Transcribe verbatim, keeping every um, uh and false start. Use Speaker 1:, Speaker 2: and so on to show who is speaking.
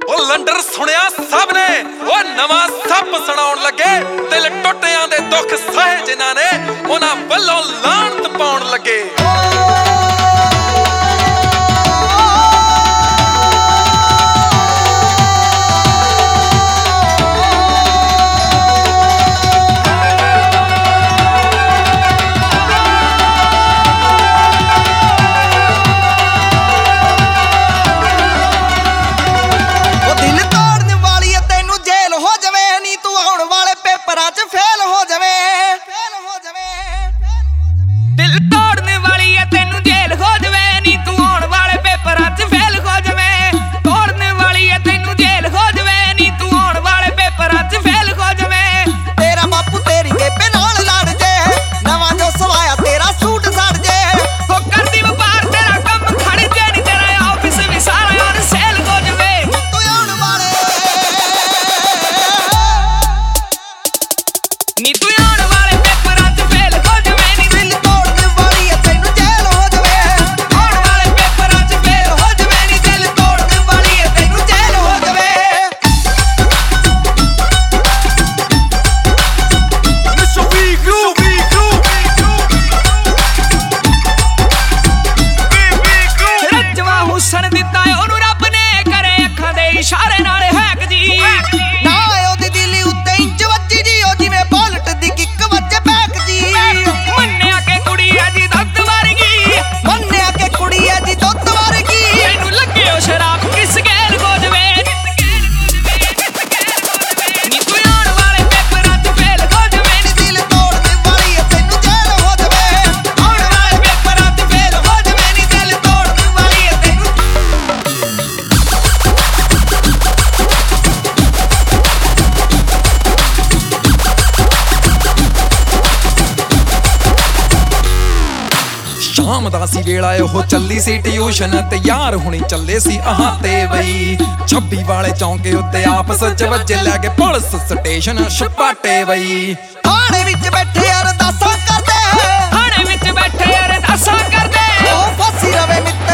Speaker 1: ਉਹ ਲੰਡਰ ਸੁਣਿਆ ਸਭ ਨੇ ਉਹ ਨਵਾਂ ਸੱਪ ਸੁਣਾਉਣ ਲੱਗੇ ਦਿਲ ਟੁੱਟਿਆਂ ਦੇ ਦੁੱਖ ਸਹੇ ਜਿਨ੍ਹਾਂ ਨੇ ਉਹਨਾਂ ਵੱਲੋਂ ਲਾਹਨਤ ਪਾਉਣ ਲੱਗੇ। ਸ਼ਾਮ ਦਾ ਸੀ ਵੇਲਾ ਉਹ ਚੱਲੀ ਸੀ ਟਿਊਸ਼ਨ ਤੇ ਯਾਰ ਹੁਣੀ ਚੱਲੇ ਸੀ ਆਹਾਂ ਤੇ ਬਈ ਛੱਬੀ ਵਾਲੇ ਚੌਂਕੇ ਉੱਤੇ ਆਪਸ ਚ ਵੱਜੇ ਲੈ ਕੇ ਪੁਲਿਸ ਸਟੇਸ਼ਨ ਛਪਾਟੇ ਬਈ।
Speaker 2: ਥਾਣੇ ਵਿੱਚ ਬੈਠੇ ਅਰਦਾਸਾਂ ਕਰਦੇ,
Speaker 3: ਥਾਣੇ ਵਿੱਚ ਬੈਠੇ ਅਰਦਾਸਾਂ ਕਰਦੇ,
Speaker 2: ਉਹ ਫਾਸੀ ਰਵੇ ਮਿੱਤਰ